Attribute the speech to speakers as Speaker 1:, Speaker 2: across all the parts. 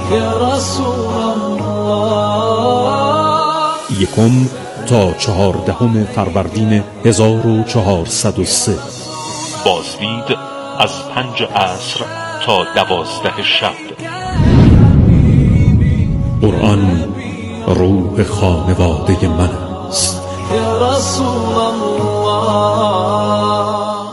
Speaker 1: یا رسول الله.
Speaker 2: 1 تا 14 فروردین 1403.
Speaker 3: بازدید از 5 عصر تا 12 شب.
Speaker 2: قرآن روح خانواده من است.
Speaker 1: یا رسول الله.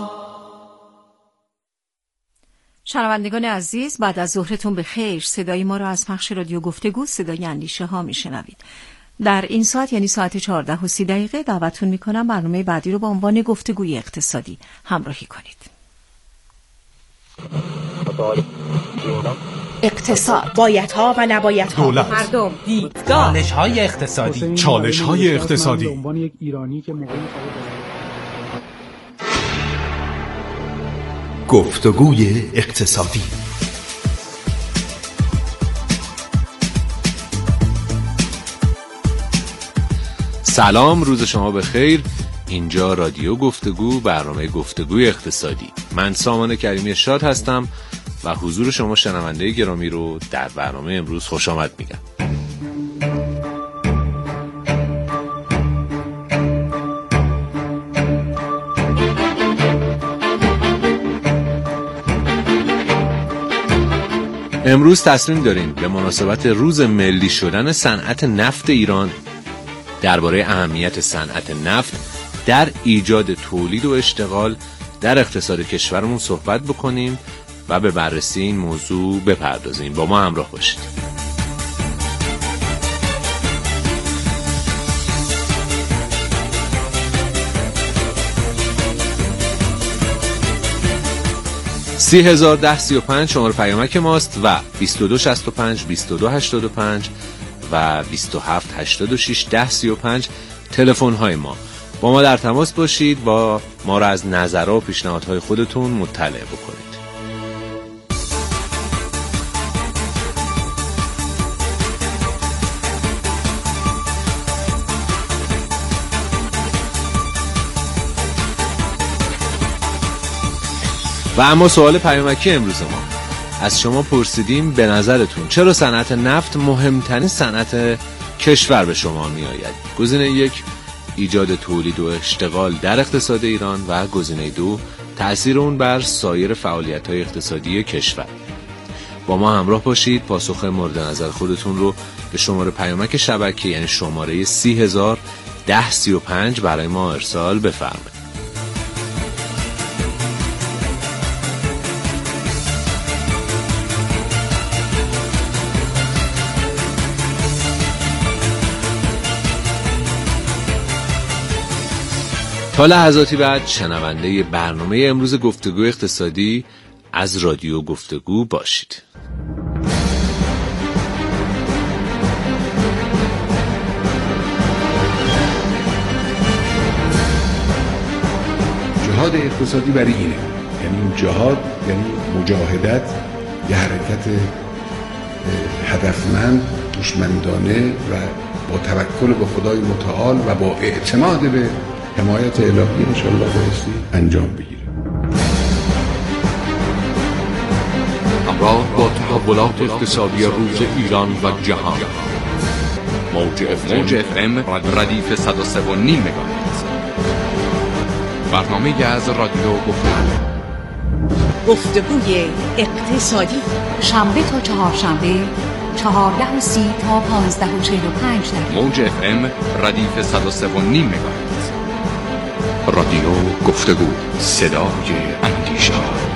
Speaker 4: شنوندگان عزیز، بعد از ظهرتون به خیر. صدای ما را از پخش رادیو گفتگو صدای اندیشه ها میشنوید. در این ساعت یعنی ساعت 14:30 دعوتتون میکنم برنامه بعدی رو با عنوان گفتگوی اقتصادی همراهی کنید.
Speaker 5: اقتصاد، بایدها و نبایدها،
Speaker 6: دولت،
Speaker 5: مردم، دیدگاه،
Speaker 6: چالش‌های اقتصادی، چالش‌های اقتصادی.
Speaker 7: گفتگوی اقتصادی.
Speaker 8: سلام، روز شما بخیر. اینجا رادیو گفتگو، برنامه گفتگوی اقتصادی. من سامان کریمی شاد هستم و حضور شما شنونده گرامی رو در برنامه امروز خوش آمد میگم. امروز تصمیم داریم به مناسبت روز ملی شدن صنعت نفت ایران درباره اهمیت صنعت نفت در ایجاد تولید و اشتغال در اقتصاد کشورمون صحبت بکنیم و به بررسی این موضوع بپردازیم. با ما همراه باشید. $30,010-35 شماره پیامک ماست و 2265 2285 و 2786-1035 تلفن های ما. با ما در تماس باشید، با ما را از نظرها و پیشنهادهای خودتون مطلع بکنید. و اما سوال پیامکی امروز ما از شما پرسیدیم به نظرتون چرا صنعت نفت مهمترین صنعت کشور به شما می آید؟ گزینه 1 ایجاد تولید و اشتغال در اقتصاد ایران و گزینه 2 تأثیر اون بر سایر فعالیت‌های اقتصادی کشور. با ما همراه باشید، پاسخ مورد نظر خودتون رو به شماره پیامک شبکه یعنی شماره 30,010-35 برای ما ارسال بفرمایید. تا لحظاتی بعد شنونده برنامه امروز گفتگو اقتصادی از رادیو گفتگو باشید.
Speaker 9: جهاد اقتصادی برای اینه، یعنی جهاد یعنی مجاهدت، یه حرکت هدفمند، هوشمندانه و با توکل به خدای متعال و با اعتماد به حمایت الهی انشاءالله بایستی انجام بگیره.
Speaker 10: همراه با تحولات اقتصادی روز ایران و جهان، موج FM ردیف 103.5 مگاهرتز. برنامه از رادیو
Speaker 5: گفتگوی اقتصادی،
Speaker 4: شنبه تا چهارشنبه 14:30 تا 15:45
Speaker 10: موج FM ردیف 103.5 مگاهرتز. رادیو گفتگو، صدای اندیشه.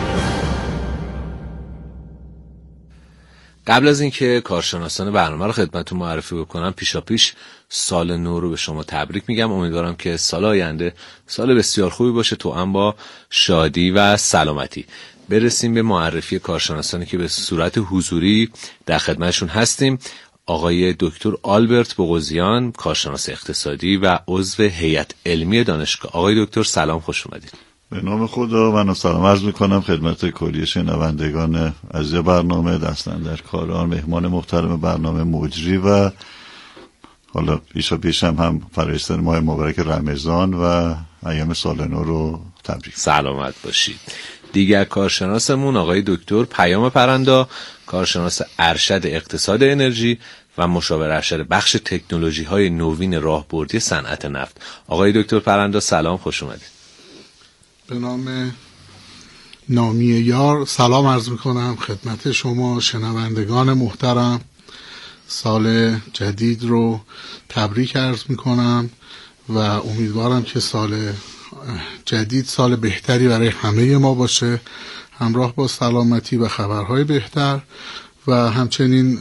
Speaker 8: قبل از اینکه کارشناسان برنامه رو خدمتتون معرفی بکنم، پیشاپیش سال نو رو به شما تبریک میگم. امیدوارم که سال آینده سال بسیار خوبی باشه، توأم با شادی و سلامتی. برسیم به معرفی کارشناسانی که به صورت حضوری در خدمتشون هستیم. آقای دکتر آلبرت بغوزیان، کارشناس اقتصادی و عضو هیئت علمی دانشگاه. آقای دکتر سلام، خوش اومدید.
Speaker 11: به نام خدا من سلام عرض میکنم خدمت کلی شنوندگان عزیز برنامه، دستاندرکاران، مهمان محترم برنامه، مجری و حالا پیش هم فرایستن ماه مبارک رمضان و ایام سال نو رو تبریک.
Speaker 8: سلامت باشید. دیگر کارشناسمون آقای دکتر پیام پرندا، کارشناس ارشد اقتصاد انرژی و مشاور ارشد بخش تکنولوژی های نوین راهبردی صنعت نفت. آقای دکتر پرندا سلام، خوش اومدید.
Speaker 7: به نام نامی یار سلام عرض میکنم خدمت شما شنوندگان محترم. سال جدید رو تبریک عرض میکنم و امیدوارم که سال جدید سال بهتری برای همه ما باشه، همراه با سلامتی و خبرهای بهتر و همچنین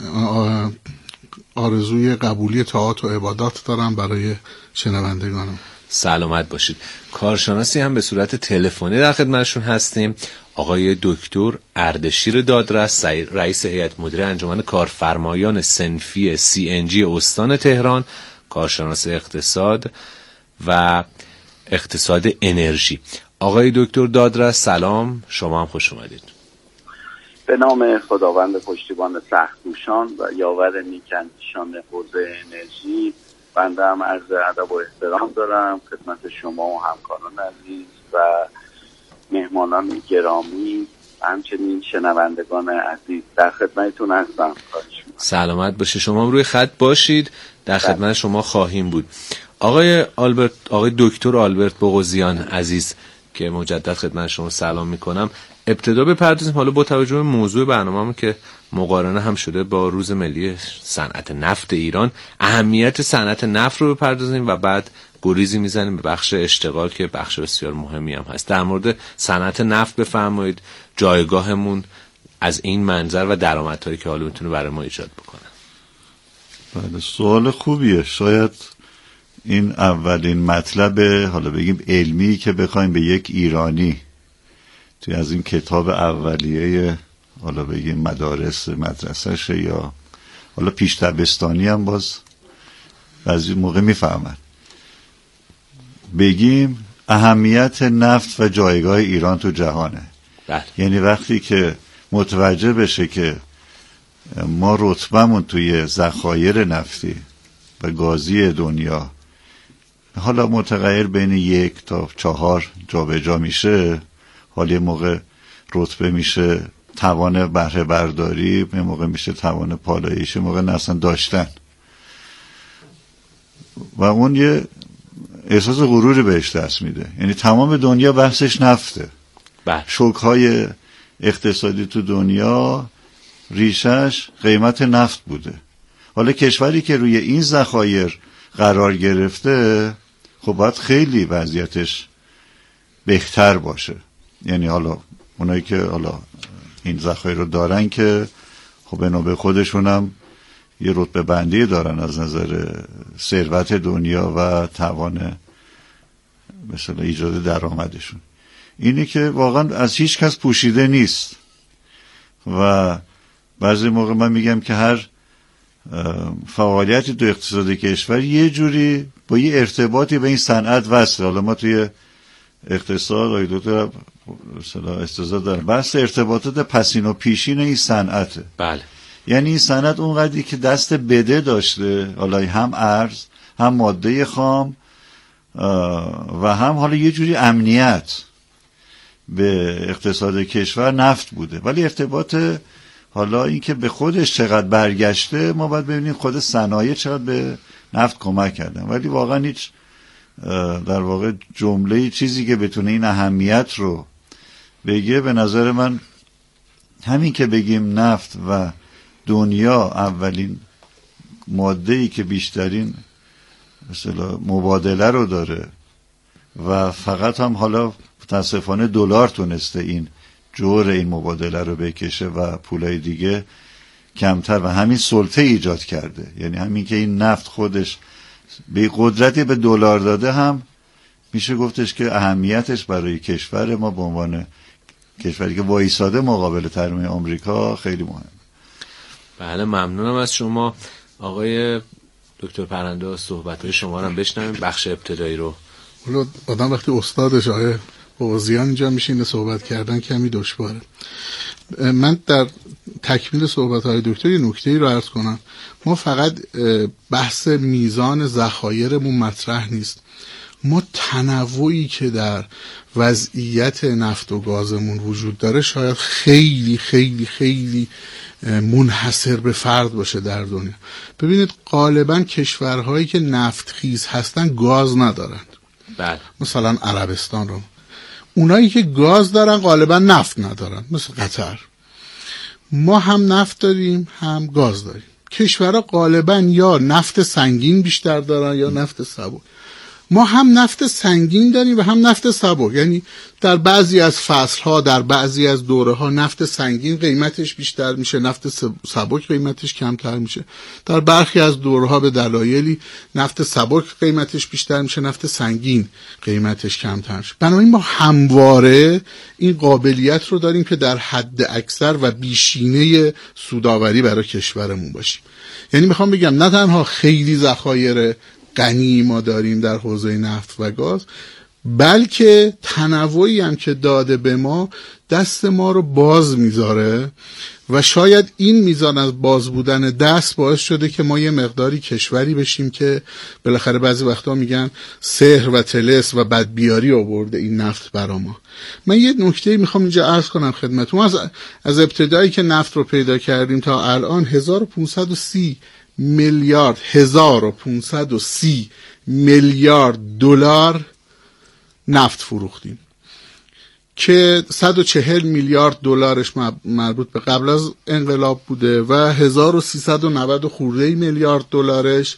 Speaker 7: آرزوی قبولی طاعات و عبادات دارم برای شنوندگانم.
Speaker 8: سلامت باشید. کارشناسی هم به صورت تلفنی در خدمتشون هستیم، آقای دکتر اردشیر دادرس، رئیس هیئت مدیره انجمن کارفرمایان صنفی CNG استان تهران، کارشناس اقتصاد و اقتصاد انرژی. آقای دکتر دادرس سلام، شما هم خوش اومدید.
Speaker 12: به نام خداوند پشتیبان سخت‌کوشان و یاور نیک‌اندیشان حوزه انرژی، بنده هم عرض ادب و احترام دارم خدمت شما و همکاران عزیز و مهمانان گرامی، همچنین شنوندگان عزیز در خدمتتون هستم.
Speaker 8: سلامت باشه. شما هم روی خط باشید، در خدمت شما خواهیم بود. آقای دکتر آلبرت بغوزیان عزیز که مجدد خدمت شما سلام میکنم. ابتدا بپردازیم حالا با توجه به موضوع برنامه‌مون که مقارنه هم شده با روز ملی صنعت نفت ایران، اهمیت صنعت نفت رو بپردازیم و بعد گریزی میزنیم به بخش اشتغال که بخش بسیار مهمی هم هست. در مورد صنعت نفت بفرمایید، جایگاهمون از این منظر و درآمدهایی که حالا میتونه برای ما ایجاد بکنه.
Speaker 11: بله، سوال خوبیه. شاید این اولین مطلب حالا بگیم علمی که بخوایم به یک ایرانی توی از این کتاب اولیه حالا بگیم مدارس مدرسه‌شه یا حالا پیش دبستانی هم باز از این موقع میفهمن بگیم اهمیت نفت و جایگاه ایران تو جهانه. یعنی وقتی که متوجه بشه که ما رتبمون توی ذخایر نفتی و گازی دنیا حالا متغیر بین 1 تا 4 جابجا میشه، حالا یه موقع رتبه میشه توان بهره برداری، یه موقع میشه توان پالایش، یه موقع اصلا داشتن، و اون یه احساس غروری بهش دست میده. یعنی تمام دنیا بحثش نفته. شوک‌های اقتصادی تو دنیا ریشش قیمت نفت بوده. حالا کشوری که روی این ذخایر قرار گرفته خب باید خیلی وضعیتش بهتر باشه. یعنی حالا اونایی که حالا این ذخایر رو دارن که خب به نوبه خودشون هم یه رتبه بندی دارن از نظر ثروت دنیا و توان مثلا ایجاد درآمدشون. اینی که واقعا از هیچ کس پوشیده نیست و بعضی موقع من میگم که هر فعالیتی تو اقتصاد کشور یه جوری با یه ارتباطی به این صنعت وصله. حالا ما توی اقتصاد آقای دکتر مثلا استزاد دارن بحث ارتباطات پسین و پیشین این صنعته.
Speaker 8: بله.
Speaker 11: یعنی این صنعت اونقدری که دست بده داشته، حالا هم ارز هم ماده خام و هم حالا یه جوری امنیت به اقتصاد کشور نفت بوده، ولی ارتباط حالا این که به خودش چقدر برگشته ما باید ببینیم خود صنایع چقدر به نفت کمک کردن. ولی واقعا هیچ در واقع جمله چیزی که بتونه این اهمیت رو بگه به نظر من همین که بگیم نفت و دنیا اولین ماده‌ای که بیشترین مثلا مبادله رو داره و فقط هم حالا متاسفانه دلار تونسته این جور این مبادله رو بکشه و پولای دیگه کمتر و همین سلطه ایجاد کرده. یعنی همین که این نفت خودش به قدرتی به دلار داده هم میشه گفتش که اهمیتش برای کشور ما به عنوان کشوری که وایساده مقابل تحریم آمریکا خیلی مهمه.
Speaker 8: بله، ممنونم از شما آقای دکتر پرندا. صحبت‌های شما رو هم بشنویم، بخش ابتدایی رو.
Speaker 7: حالا آدم وقتی استادش آقای بغوزیان اینجا میشینه صحبت کردن کمی دشواره. من در تکمیل صحبت‌های دکتر یه نکته‌ای رو عرض کنم. ما فقط بحث میزان ذخایرمون مطرح نیست، ما تنوعی که در وضعیت نفت و گازمون وجود داره شاید خیلی خیلی خیلی منحصر به فرد باشه در دنیا. ببینید غالبا کشورهایی که نفت خیز هستن گاز ندارند.
Speaker 8: بله.
Speaker 7: مثلا عربستان رو، اونایی که گاز دارن غالبا نفت ندارن، مثل قطر. ما هم نفت داریم هم گاز داریم. کشورها غالبا یا نفت سنگین بیشتر دارن یا نفت سبک. ما هم نفت سنگین داریم و هم نفت سبک، یعنی در بعضی از فصلها، در بعضی از دوره‌ها نفت سنگین قیمتش بیشتر میشه، نفت سبک قیمتش کمتر میشه. در برخی از دوره‌ها به دلایلی نفت سبک قیمتش بیشتر میشه، نفت سنگین قیمتش کمتر میشه. بنابراین ما همواره این قابلیت رو داریم که در حد اکثر و بیشینه سودآوری برای کشورمون باشیم. یعنی میخوام بگم نه تنها خیلی ذخایر غنی ما داریم در حوزه نفت و گاز، بلکه تنوعی هم که داده به ما دست ما رو باز میذاره و شاید این میزان از باز بودن دست باعث شده که ما یه مقداری کشوری بشیم که بالاخره بعضی وقتا میگن سحر و طلسم و بدبیاری آورده این نفت برا ما. من یه نکته میخوام اینجا عرض کنم خدمتتون. از ابتدایی که نفت رو پیدا کردیم تا الان 1530 میلیارد دلار نفت فروختیم که 140 میلیارد دلارش مربوط به قبل از انقلاب بوده و 1390 خورده میلیارد دلارش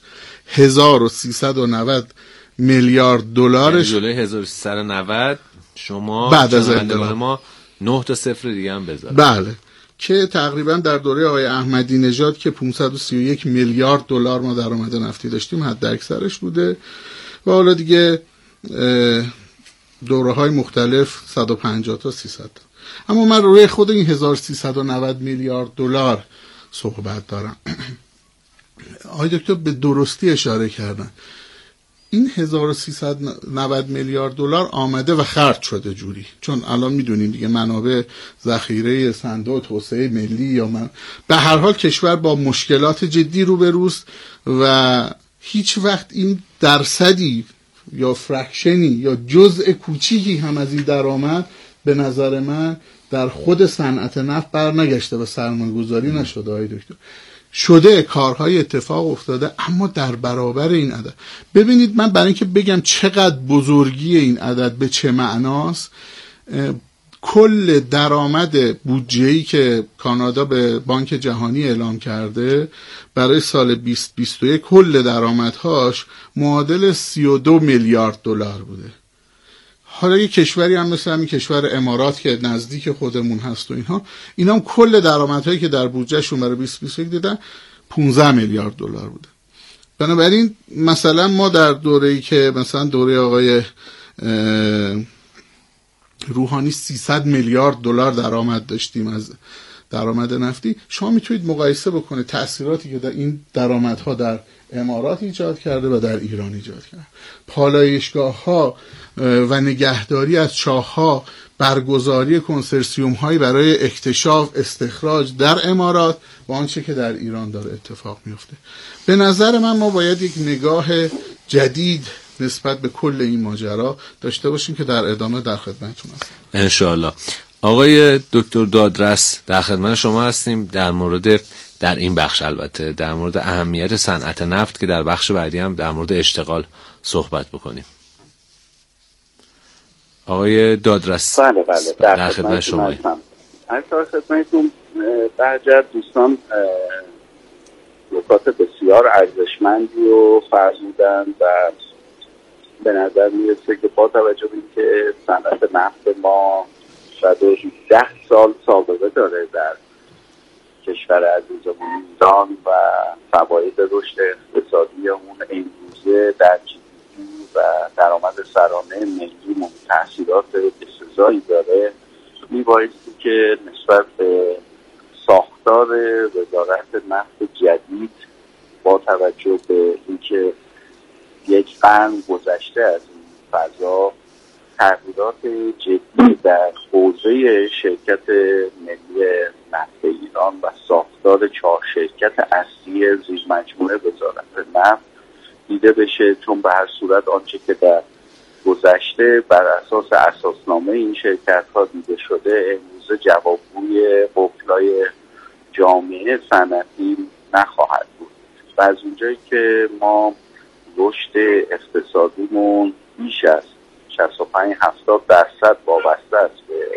Speaker 7: 1390 میلیارد دلارش
Speaker 8: جلوی 1390 شما
Speaker 7: بعد از انقلاب
Speaker 8: ما 9 تا صفر دیگه هم بذارید.
Speaker 7: بله، که تقریبا در دوره آقای احمدی نژاد که 531 میلیارد دلار ما درآمد نفتی داشتیم حد اکثرش بوده و حالا دیگه دوره های مختلف 150 تا 300. اما من روی خود این 1390 میلیارد دلار صحبت دارم. آقای دکتر به درستی اشاره کردن این 1390 میلیارد دلار آمده و خرج شده جوری، چون الان میدونیم دیگه منابع ذخیره صندوق توسعه ملی یا به هر حال کشور با مشکلات جدی روبروست و هیچ وقت این درصدی یا فرکشنی یا جزء کوچیکی هم از این درآمد به نظر من در خود صنعت نفت برنگشته و سرمایه‌گذاری نشده. آقای دکتر شده، کارهای اتفاق افتاده، اما در برابر این عدد ببینید، من برای اینکه بگم چقدر بزرگی این عدد به چه معناست، کل درآمد بودجه‌ای که کانادا به بانک جهانی اعلام کرده برای سال 2021 کل درآمدهاش معادل 32 میلیارد دلار بوده. حالا یه کشوری هم مثل همین کشور امارات که نزدیک خودمون هست و اینا هم کل درآمدهایی که در بودجهشون برای 2021 دیدن 15 میلیارد دلار بوده. بنابراین مثلا ما در دوره‌ای که مثلا دوره آقای روحانی 300 میلیارد دلار درآمد داشتیم از درآمد نفتی، شما میتونید مقایسه بکنید تأثیراتی که در این درآمدها در امارات ایجاد کرده و در ایران ایجاد کرده. پالایشگاه‌ها و نگهداری از چاه‌ها، برگزاری کنسرسیوم‌هایی برای اکتشاف استخراج در امارات و آنچه که در ایران داره اتفاق میفته. به نظر من ما باید یک نگاه جدید نسبت به کل این ماجرا داشته باشیم که در ادامه در خدمتتون هستم
Speaker 8: انشاءالله. آقای دکتر دادرس در خدمت شما هستیم در این بخش البته در مورد اهمیت صنعت نفت که در بخش بعدی هم در مورد اشتغال صحبت بکنیم. آقای دادرس
Speaker 12: بله
Speaker 8: در خدمت شما هستم.
Speaker 12: از خدمتتون بهجت دوستان نکات بسیار ارزشمندی رو فرمودن و به نظر میرسه که با توجه به اینکه صنعت نفت ما شاید 10 سال سابقه داره در کشور عزیزمون ایران و فواید رشد اقتصادی اون امروزه در GDP و درآمد سرانه ملی تاثیرات بسزایی داره، میبایستی که نسبت به ساختار وزارت نفت جدید با توجه به اینکه یک قرن گذشته از این فضا تغییرات جدی در حوزه شرکت ملی نفت ایران و ساختار 4 شرکت اصلی زیر مجموعه وزارت نفت دیده بشه، چون به هر صورت آنچه که در گذشته بر اساس اساسنامه این شرکت ها دیده شده، امروز جوابگوی قفلای جامعه صنعتی نخواهد بود. و از اونجایی که ما رشد اقتصادیمون بیش از 65-70% وابسته است به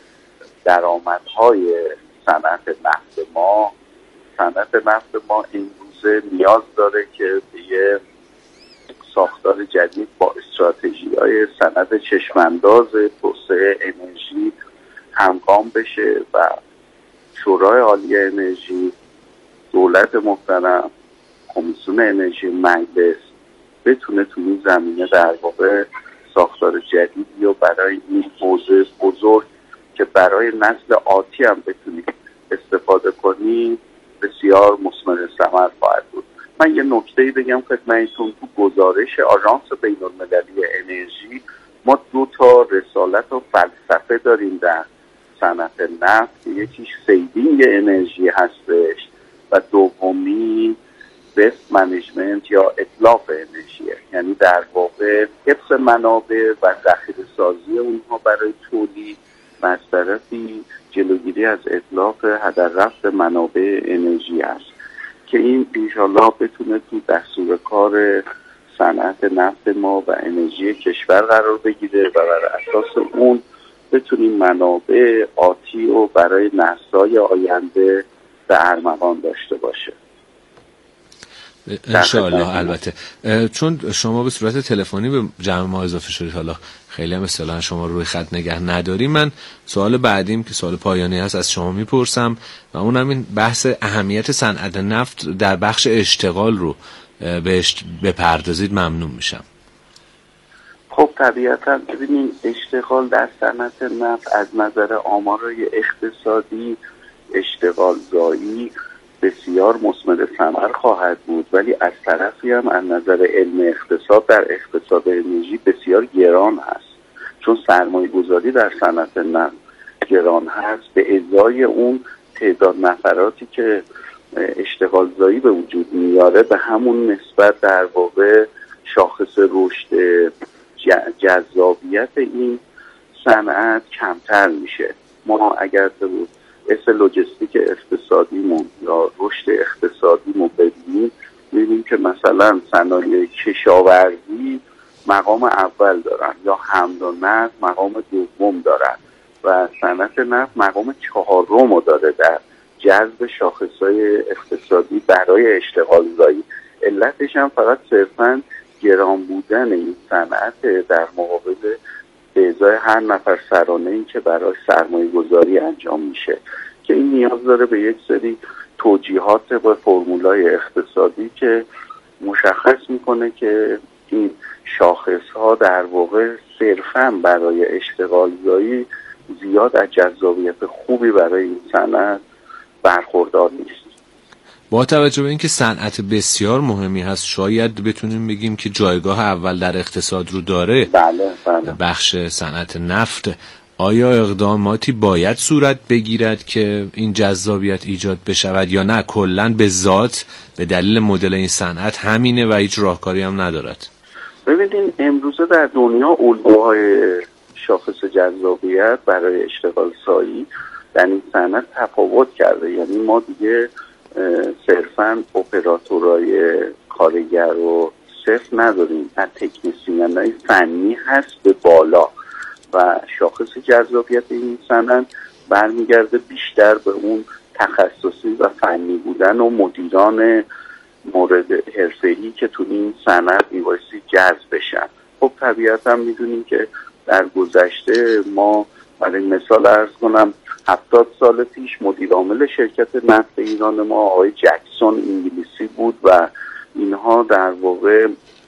Speaker 12: درآمدهای صنعت نفت ما، صنعت نفت ما امروز نیاز داره که به یه ساختار جدید با استراتژی‌های صنعت چشم‌انداز توسعه انرژی همگام بشه و شورای عالی انرژی، دولت محترم، کمیسیون انرژی مجلس بتونه تو این زمینه در واقع ساختار جدیدی و برای این حوزه بزرگ که برای نسل آتی هم بتونیم استفاده کنیم بسیار مثمر ثمر خواهد بود. من یه نکته‌ای بگم خدمتتون، تو گزارش آژانس بین‌المللی انرژی ما 2 رسالت و فلسفه داریم در صنعت نفت. یکیش سیوینگ انرژی هستش و دومی وست منیجمنت یا اتلاف انرژی، یعنی در واقع حفظ منابع و ذخیره سازی اونها برای تولید و از طرفی جلوگیری از اتلاف هدر رفت منابع انرژی است که این انشالله بتونه تو دستور کار صنعت نفت ما و انرژی کشور قرار بگیره و بر اساس اون بتونیم منابع آتی و برای نسل‌های آینده به ارمغان داشته باشه.
Speaker 8: انشاءالله. البته چون شما به صورت تلفنی به جمع ما اضافه شدید، حالا خیلی هم اصطلاحاً شما روی خط نگه نداریم، من سوال بعدیم که سوال پایانی هست از شما میپرسم و اونم این بحث اهمیت صنعت نفت در بخش اشتغال رو بهش بپردازید ممنون میشم.
Speaker 12: خب طبیعتاً ببینیم اشتغال در صنعت نفت از نظر آمارای اقتصادی اشتغال زایی بسیار مثمر ثمر خواهد بود، ولی از طرفی هم از نظر علم اقتصاد در اقتصاد انرژی بسیار گران هست، چون سرمایه گذاری در صنعت نفت گران هست به ازای اون تعداد نفراتی که اشتغال زایی به وجود میاره به همون نسبت در واقع شاخص رشد جذابیت این صنعت کمتر میشه. ما اگر بود لوجستیک اقتصادیمون یا رشد اقتصادیمون ببینیم، می‌بینیم که مثلا صنایع کشاورزی مقام اول دارن یا حمل و نقل مقام دوم دارن و صنعت نفت مقام 4 داره در جذب شاخص‌های اقتصادی برای اشتغال زایی. علتش هم فقط صرفاً گران بودن این صنعت در مقابل به ازای هر نفر سرانه‌ای که برای سرمایه گذاری انجام میشه که این نیاز داره به یک سری توجیهات و فرمولای اقتصادی که مشخص میکنه که این شاخص‌ها در واقع صرفاً برای اشتغال زایی زیاد از جذابیت خوبی برای این صنعت برخوردار نیست.
Speaker 8: با توجه به اینکه صنعت بسیار مهمی هست، شاید بتونیم بگیم که جایگاه اول در اقتصاد رو داره.
Speaker 12: بله.
Speaker 8: بخش صنعت نفت. آیا اقداماتی باید صورت بگیرد که این جذابیت ایجاد بشود یا نه کلاً به ذات به دلیل مدل این صنعت همینه و هیچ راهکاری هم ندارد؟
Speaker 12: ببینید امروزه در دنیا الگوهای شاخص جذابیت برای اشتغال زایی در این صنعت تفاوت کرده. یعنی ما دیگه صرفاً اپراتورهای کارگر و صرف نداریم، از تکنسین‌های فنی هست به بالا و شاخص جذابیت این صنعت برمیگرده بیشتر به اون تخصصی و فنی بودن و مدیران مورد حرفه‌ای که تو این صنعت میبایستی جذب بشن. خب طبیعتا میدونیم که در گذشته ما برای مثال عرض کنم 70 سال پیش مدیر عامل شرکت نفت ایران ما آقای جکسون انگلیسی بود و اینها در واقع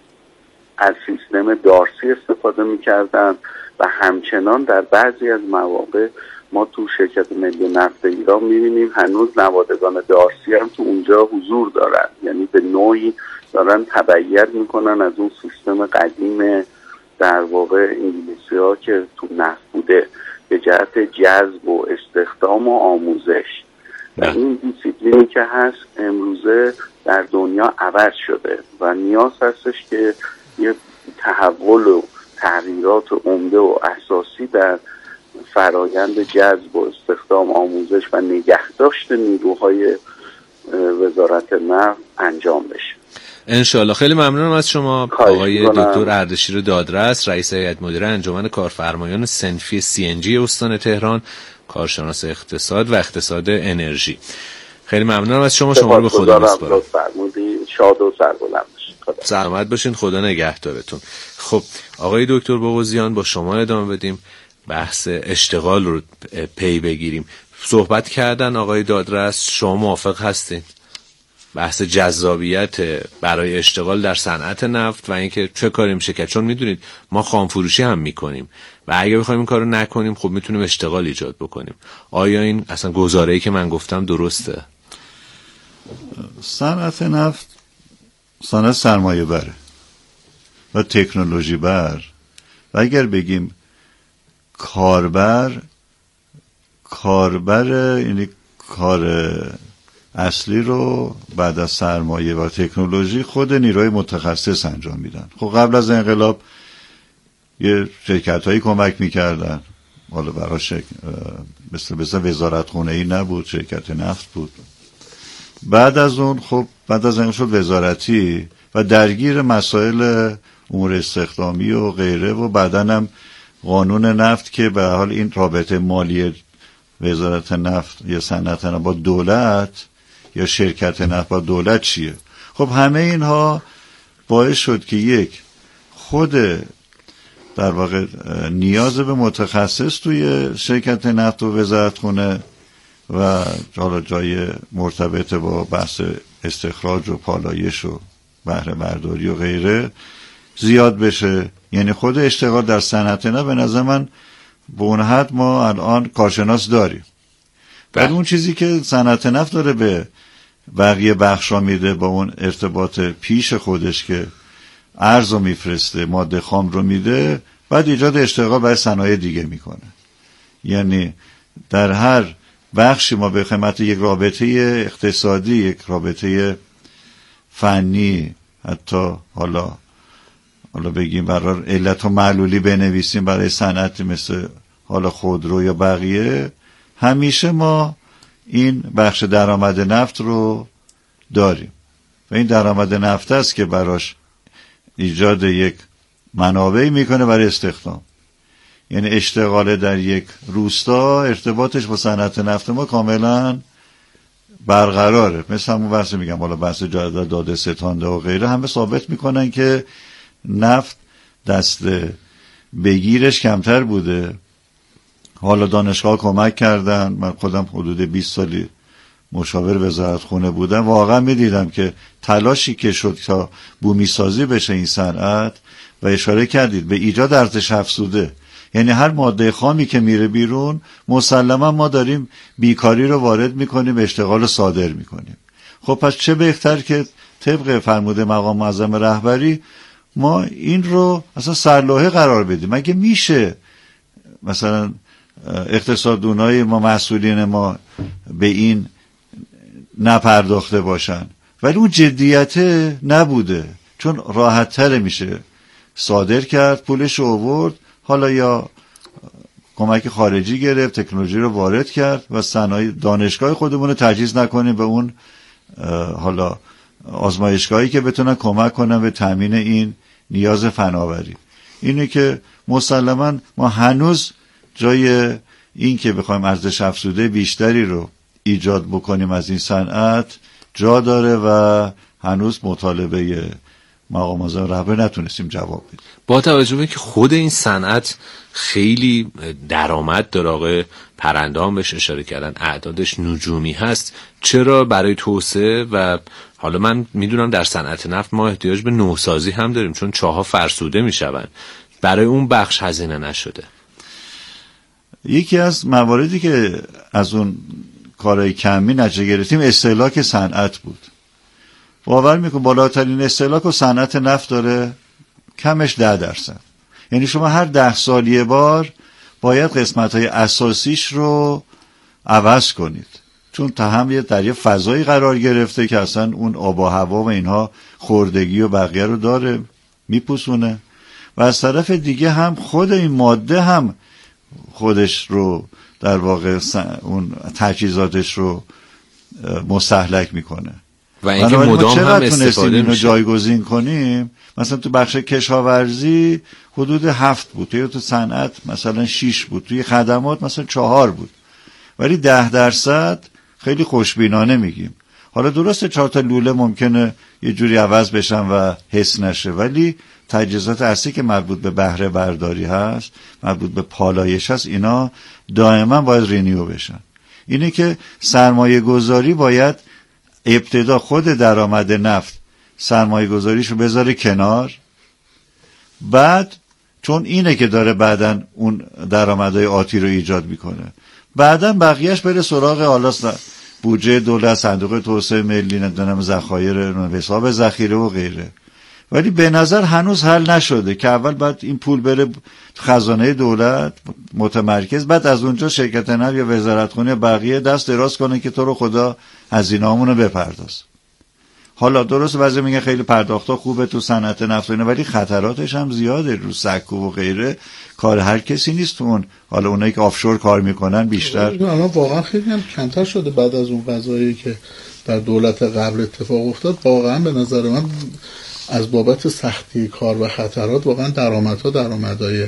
Speaker 12: از سیستم دارسی استفاده میکردن و همچنان در بعضی از مواقع ما تو شرکت ملی نفت ایران میبینیم هنوز نوادگان دارسی هم تو اونجا حضور دارن، یعنی به نوعی دارن تبعیت میکنن از اون سیستم قدیم در واقع انگلیسی ها که تو نفت بوده به جهت جذب و استخدام و آموزش. و این دیسیپلینی که هست امروزه در دنیا عوض شده و نیاز هستش که یه تحول و تغییرات عمده و اساسی در فرایند جذب و استخدام، آموزش و نگهداشت نیروهای وزارت نفت انجام بشه.
Speaker 8: انشالله. خیلی ممنونم از شما آقای دکتر اردشیر دادرس، رئیس هیئت مدیره انجمن کارفرمایان صنفی CNG استان تهران، کارشناس اقتصاد و اقتصاد انرژی. خیلی ممنونم از شما. شما رو به خدا میسپارم.
Speaker 12: شاد و سربلند باشید.
Speaker 8: سلامت باشین. خدا نگهدارتون. خب آقای دکتر بغوزیان، با شما ادامه بدیم، بحث اشتغال رو پی بگیریم. صحبت کردن آقای دادرس، شما موافق هستین؟ بحث جذابیت برای اشتغال در صنعت نفت و اینکه چه کاری میشه کرد، چون میدونید ما خام فروشی هم میکنیم و اگه بخوایم این کارو نکنیم خب میتونیم اشتغال ایجاد بکنیم. آیا این اصلا گزاره‌ای که من گفتم درسته؟
Speaker 11: صنعت نفت صنعت سرمایه بره و تکنولوژی بر و اگر بگیم کاربر یعنی کار اصلی رو بعد از سرمایه و تکنولوژی خود نیروی متخصص انجام میدن. خب قبل از انقلاب یه شرکت هایی کمک میکردن، حالا براش مثل وزارتخونه ای نبود، شرکت نفت بود. بعد از اون خب بعد از انقلاب شد وزارتی و درگیر مسائل امور استخدامی و غیره و بعداً هم قانون نفت که به حال این رابطه مالی وزارت نفت یا صنعت نفت با دولت یا شرکت نفت با دولت چیه. خب همه اینها باعث شد که یک خود در واقع نیاز به متخصص توی شرکت نفت و وزارتخونه و حالا جای مرتبط با بحث استخراج و پالایش و بهره برداری و غیره زیاد بشه. یعنی خود اشتغال در صنعت نفت به نظر من به اون حد ما الان کارشناس داریم. بعد اون چیزی که صنعت نفت داره به بقیه بخشا میده با اون ارتباط پیش خودش که ارز رو میفرسته، ماده خام رو میده، بعد ایجاد اشتغال برای صنایع دیگه میکنه. یعنی در هر بخشی ما به خدمت یک رابطه اقتصادی، یک رابطه فنی، حتی حالا بگیم برای علت و معلولی بنویسیم برای صنعت مثل حالا خودرو یا بقیه، همیشه ما این بخش درآمد نفت رو داریم و این درآمد نفت است که براش ایجاد یک منابعی میکنه برای استخدام. یعنی اشتغال در یک روستا ارتباطش با صنعت نفت ما کاملا برقراره. مثل همون بحث میگم حالا بحث داده ستانده و غیره همه ثابت میکنن که نفت دست بگیرش کمتر بوده. حالا دانشگاه کمک کردن، من خودم حدود 20 سالی مشاور وزارتخونه بودم، واقعا میدیدم که تلاشی که شد تا بومی سازی بشه این صنعت و اشاره کردید به ایجاد ارزش افزوده. یعنی هر ماده خامی که میره بیرون مسلما ما داریم بیکاری رو وارد میکنیم، اشتغال صادر میکنیم. خب پس چه بهتر که طبق فرموده مقام معظم رهبری ما این رو اصلا سرلوحه قرار بدیم. مگه میشه مثلا اقتصاددونای ما، مسئولین ما به این نپرداخته باشن؟ ولی اون جدیت نبوده، چون راحت تره میشه صادر کرد، پولش رو آورد، حالا یا کمک خارجی گرفت، تکنولوژی رو وارد کرد و صنایع دانشگاه خودمون رو تجهیز نکنیم به اون حالا آزمایشگاهی که بتونن کمک کنن به تامین این نیاز فناوری. اینه که مسلما ما هنوز جای این که بخوایم ارزش افزوده بیشتری رو ایجاد بکنیم از این صنعت جا داره و هنوز مطالبه مقام معظم رهبر نتونستیم جواب بدیم.
Speaker 8: با توجه به که خود این صنعت خیلی درآمد داره، آقای پرنده هم بهش اشاره کردن، اعدادش نجومی هست، چرا برای توسعه و حالا من میدونم در صنعت نفت ما احتیاج به نوسازی هم داریم چون چاه‌ها فرسوده میشون، برای اون بخش هزینه نشده؟
Speaker 11: یکی از مواردی که از اون کارهای کمی نتیجه گرفتیم استهلاک صنعت بود. باور میکن بالاترین استهلاک و صنعت نفت داره، کمش 10%. یعنی شما هر 10 سال یه بار باید قسمت‌های اساسیش رو عوض کنید، چون تا هم در یه فضایی قرار گرفته که اصلا اون آب و هوا و اینها خوردگی و بقیه رو داره میپوسونه. و از طرف دیگه هم خود این ماده هم خودش رو در واقع اون تجهیزاتش رو مستهلک میکنه
Speaker 8: و اینکه مدام هم استفاده
Speaker 11: میشه. جایگزین کنیم. مثلا تو بخش کشاورزی حدود 7 بود، توی تو صنعت مثلا 6 بود، توی خدمات مثلا 4 بود، ولی 10% خیلی خوشبینانه میگیم. حالا درسته 4 تا لوله ممکنه یه جوری عوض بشن و حس نشه، ولی تجهیزات اصلی که مربوط به بهره برداری هست، مربوط به پالایش هست، اینا دائما باید رینیو بشن. اینه که سرمایه گذاری باید ابتدا خود درآمد نفت سرمایه گذاریشو بذاره کنار، بعد چون اینه که داره بعدن اون درآمدهای آتی رو ایجاد میکنه، بعدن بقیهش بره سراغ حالا بودجه دولت، صندوق توسعه ملی، نمیدونم ذخایر، حساب ذخیره و غیره. ولی به نظر هنوز حل نشده که اول باید این پول بره خزانه دولت متمرکز، بعد از اونجا شرکت نفت یا وزارتخونه یا بقیه دست دراز کنه که تو رو خدا هزینه‌هامونو بپرداز. حالا درست بعضی میگن خیلی پرداختا خوبه تو صنعت نفت و اینا، ولی خطراتش هم زیاده رو سکو و غیره. کار هر کسی نیست تو اون، حالا اونایی که آفشور کار میکنن بیشتر.
Speaker 7: الان واقعا خیلی هم کمتر شده بعد از اون قضایی که در دولت قبل اتفاق افتاد. واقعا به نظر من از بابت سختی کار و خطرات واقعا درآمدها درآمدهای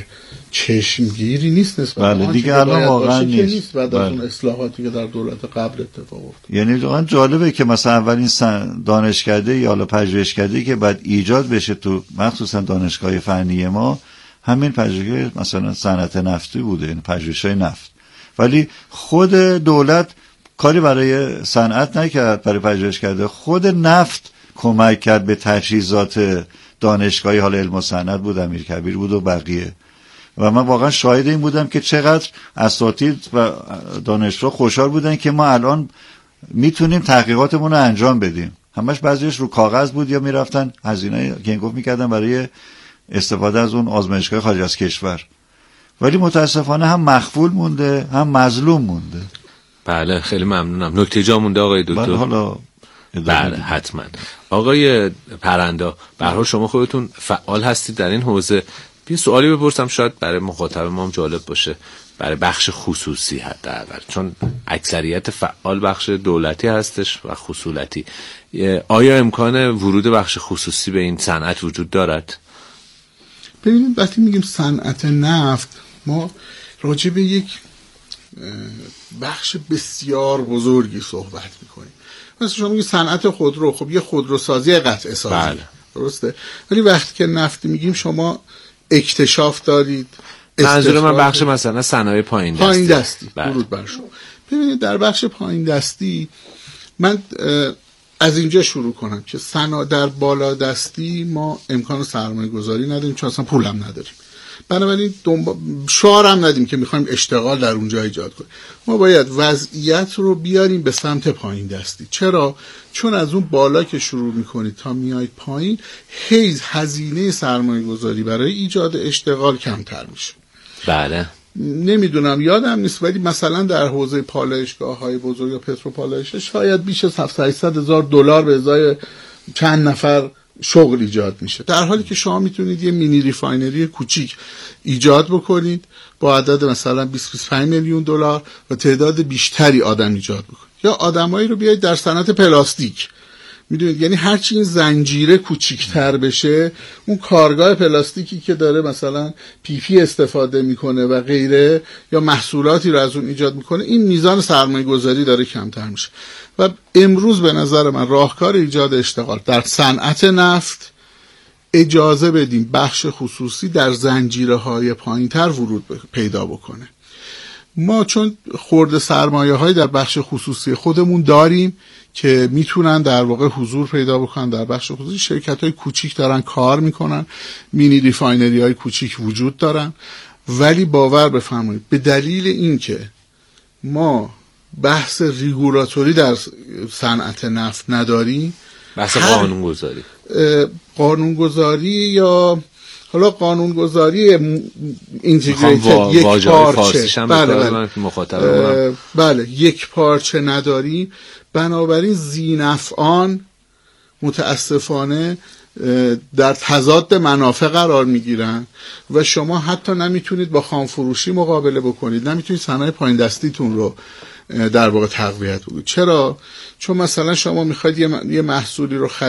Speaker 7: چشمگیری نیست نسبت
Speaker 11: بله دیگه الان واقعا
Speaker 7: نیست بعد از اون اصلاحاتی که در دولت قبل اتفاق افتاد.
Speaker 11: یعنی واقعا جالبه که مثلا اولین دانشکده یا حالا پژوهشکده که بعد ایجاد بشه تو مخصوصا دانشگاه فنی ما همین پژوهش مثلا صنعت نفتی بوده، یعنی پژوهش‌های نفت. ولی خود دولت کاری برای صنعت نکرد، برای پژوهشکده. خود نفت کمک کرد به تجهیزات دانشگاهی، حالا علم و صنعت بود، امیرکبیر بود و بقیه. و من واقعا شاهد این بودم که چقدر اساتید و دانشجو خوشحال بودن که ما الان میتونیم تحقیقاتمون رو انجام بدیم. همش بعضیش رو کاغذ بود یا میرفتن هزینه که گفت میکردن برای استفاده از اون آزمایشگاه خارج از کشور، ولی متاسفانه هم مخفول مونده هم مظلوم مونده.
Speaker 8: بله خیلی ممنونم. نکته جا مونده آقای دکتر؟
Speaker 11: حالا
Speaker 8: بله حتما. آقای پرندا، به هر حال شما خودتون فعال هستید در این حوزه. یه سوالی بپرسم شاید برای مخاطب ما هم جالب باشه، برای بخش خصوصی حداقل، چون اکثریت فعال بخش دولتی هستش و خصولتی. آیا امکان ورود بخش خصوصی به این صنعت وجود دارد؟
Speaker 7: ببینید وقتی میگیم صنعت نفت ما راجع به یک بخش بسیار بزرگی صحبت میکنیم. مثلا شما میگید صنعت خودرو، خب یه خودروسازی قطع سازی، بله. درسته. ولی وقتی که نفت میگیم شما اکتشاف دارید،
Speaker 8: منظور من بخش مثلا صنایع پایین
Speaker 7: دستی ورود بر شما. ببینید در بخش پایین دستی من از اینجا شروع کنم که در بالا دستی ما امکان سرمایه گذاری نداریم چون اصلا پولم نداریم، بنابراین شعارم ندیم که میخوایم اشتغال در اونجا ایجاد کنیم. ما باید وضعیت رو بیاریم به سمت پایین دستی. چرا؟ چون از اون بالا که شروع میکنید تا میایید پایین هزینه سرمایه گذاری برای ایجاد اشتغال کمتر میشه.
Speaker 8: بله
Speaker 7: نمیدونم یادم نیست، ولی مثلا در حوزه پالایشگاه‌های بزرگ یا پتروپالایش شاید بیش از $700,000 به ازای چند نفر شغل ایجاد میشه، در حالی که شما میتونید یه مینی ریفاینری کوچیک ایجاد بکنید با عدد مثلا $20-25 میلیون و تعداد بیشتری آدم ایجاد بکنید. یا آدمایی رو بیاید در صنعت پلاستیک، میدونید یعنی هرچی این زنجیره کوچیک‌تر بشه، اون کارگاه پلاستیکی که داره مثلا پیپی استفاده میکنه و غیره یا محصولاتی رو از اون ایجاد میکنه، این میزان سرمایه گذاری داره کمتر میشه. و امروز به نظر من راهکار ایجاد اشتغال در صنعت نفت اجازه بدیم بخش خصوصی در زنجیره های پایین‌تر ورود پیدا بکنه. ما چون خرد سرمایه های در بخش خصوصی خودمون داریم که میتونن در واقع حضور پیدا بکنن در بخش خصوصی، شرکت های کوچیک دارن کار میکنن، مینی ریفاینری های کوچیک وجود دارن، ولی باور بفرمایید به دلیل اینکه ما بحث ریگولاتوری در صنعت نفت نداریم،
Speaker 8: بحث
Speaker 7: قانونگذاری یا حالا قانونگذاری اینتگریتد یک پارچه، بله یک پارچه نداریم، بنابراین ذی‌نفعان متاسفانه در تضاد منافع قرار میگیرن و شما حتی نمیتونید با خامفروشی مقابله بکنید، نمیتونید صنایع پایین دستیتون رو در واقع تقویت بکنید. چرا؟ چون مثلا شما میخواید یه محصولی رو